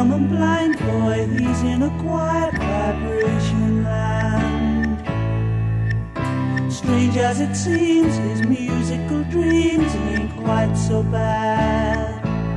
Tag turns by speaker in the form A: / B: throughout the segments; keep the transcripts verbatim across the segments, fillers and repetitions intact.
A: dumb and blind boy, he's in a quiet vibration land. Strange as it seems, his musical dreams ain't quite so bad.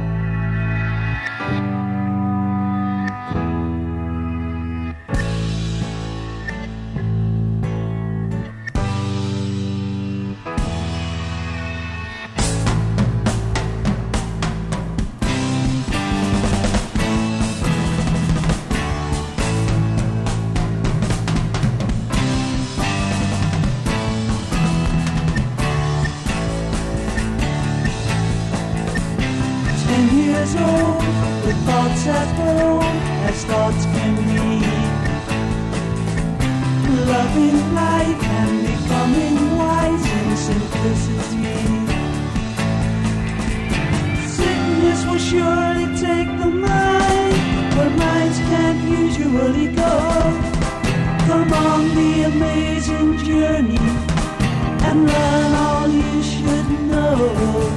A: Years old, with thoughts as bold as thoughts can be. Loving life and becoming wise in simplicity. Sickness will surely take the mind where minds can't usually go. Come on the amazing journey and learn all you should know.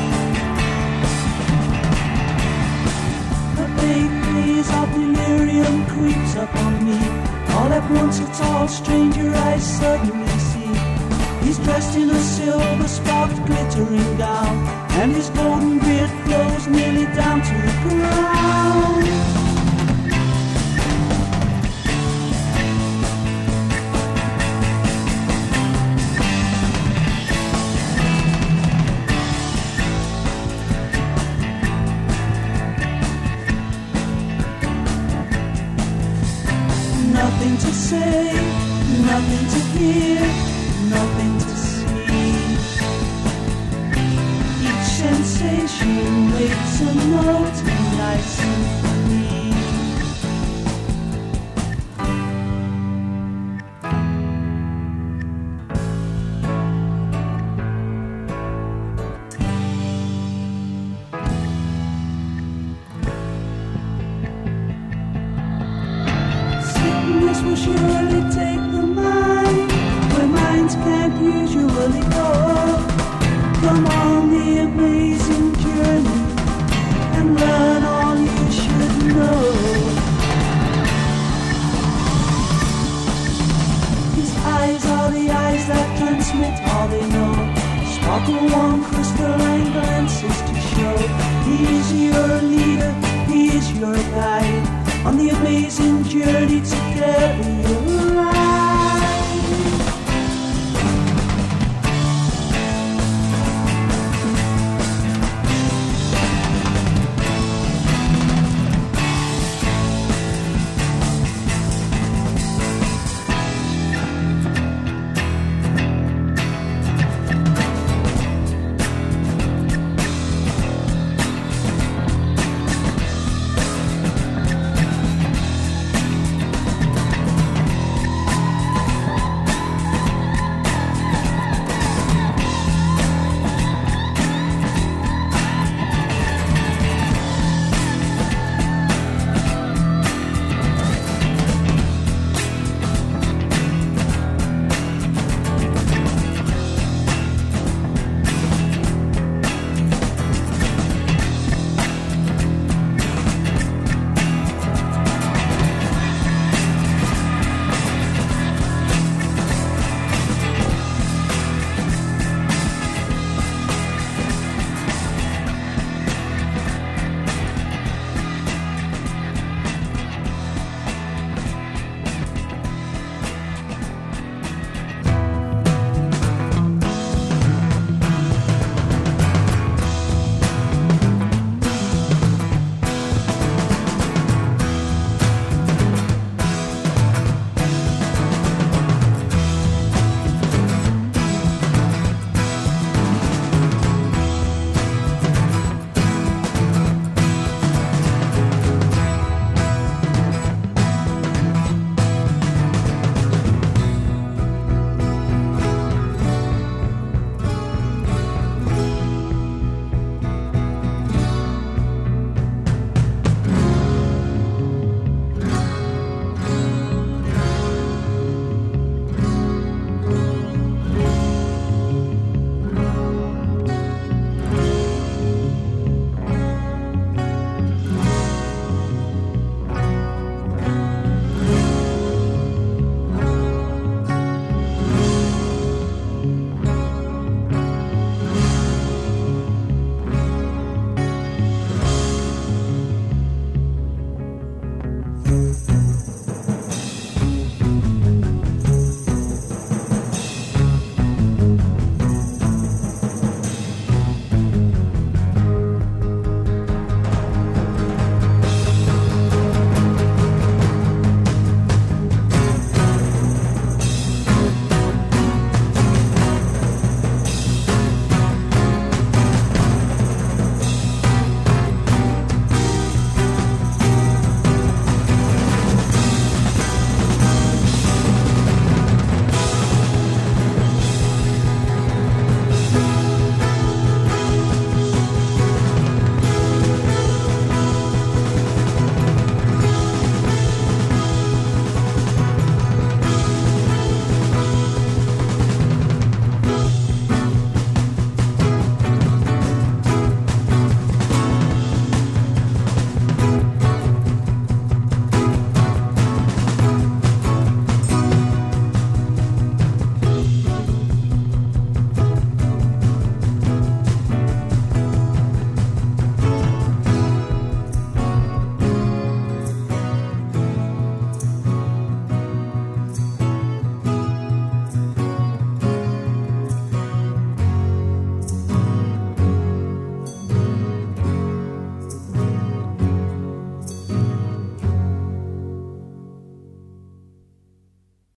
A: Days of delirium creeps upon me. All at once a tall stranger I suddenly see. He's dressed in a silver sparked glittering gown, and his golden beard flows nearly down to the ground. Nothing to say, nothing to hear, nothing to see. Each sensation makes a note in nice symphony. Sickness will surely take the mind where minds can't usually go. Come on the amazing journey and learn all you should know. His eyes are the eyes that transmit all they know. Sparkle warm crystal